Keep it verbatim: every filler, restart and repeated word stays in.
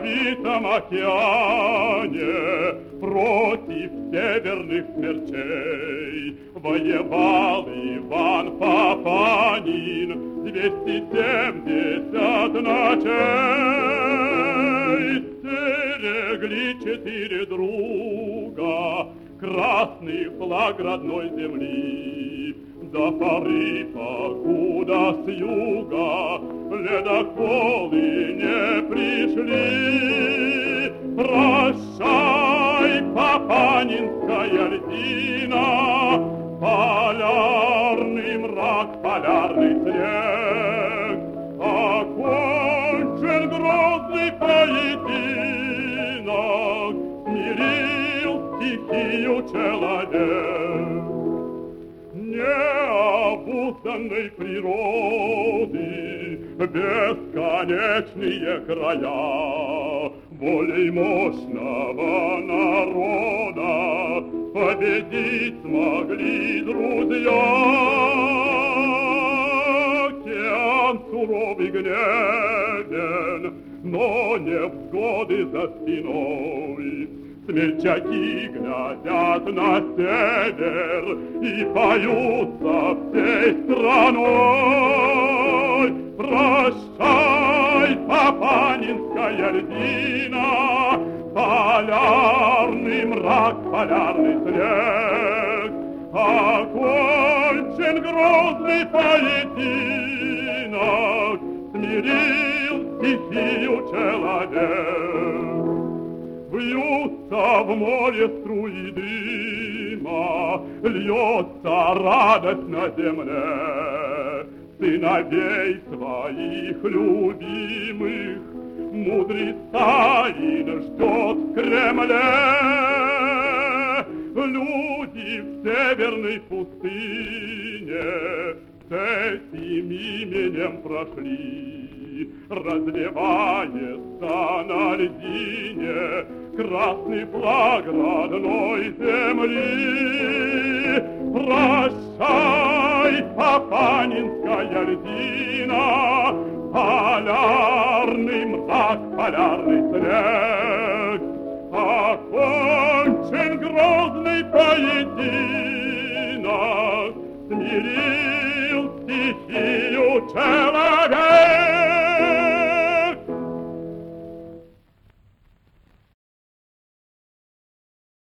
ледовитом океане против северных смерчей воевал Иван Папанин двести семьдесят ночей. Стерегли четыре друга красный флаг родной земли. До поры, покуда с юга ледоколы не пришли. Прощай, Папанинская льдина, полярный мрак, полярный снег. Окончен грозный поединок, смирил стихию человек. Необузданной природы бесконечные края, волей мощного народа победить смогли друзья. Океан суровый гневен, но невзгоды за спиной. Смельчаки глядят на север и поются всей страной. Прощай, Папанинская льдина, полярный мрак, полярный снег. Окончен грозный поединок, смирил стихию человек. Вьются в море струи дыма, льется радость на земле. Сыновей своих любимых мудрый Сталин ждет в Кремле. Люди в северной пустыне с этим именем прошли. Разливается на льдине красный флаг родной земли. Прощай, Папанинская льдина, полярный мрак, полярный снег. Окончен грозный поединок, смирил стихию человек.